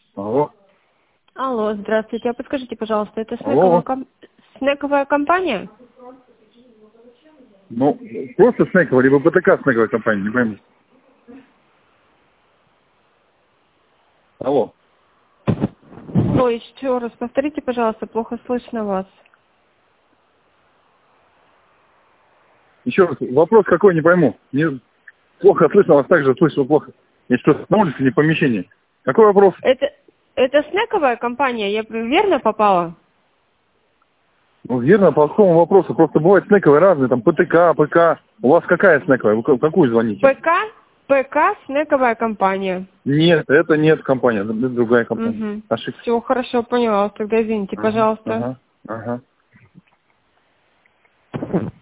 Алло. Алло, здравствуйте. А подскажите, пожалуйста, это Алло. снековая компания? Ну, просто снековая, либо БТК снековая компания, не пойму. Алло. Ой, еще раз повторите, пожалуйста, плохо слышно вас. Еще раз, вопрос какой, не пойму. Мне плохо слышно, вас также слышно плохо. Я что, на улице, не в помещении. Какой вопрос? Это снековая компания? Я верно попала? Ну, верно, по какому вопросу? Просто бывают снековые разные, там, ПТК, ПК. У вас какая снековая? Вы какую звоните? ПК снековая компания. Нет, это нет компания, это другая компания. Угу. Ошибка. Все, хорошо, поняла. Тогда извините, Ага, пожалуйста. ага, ага.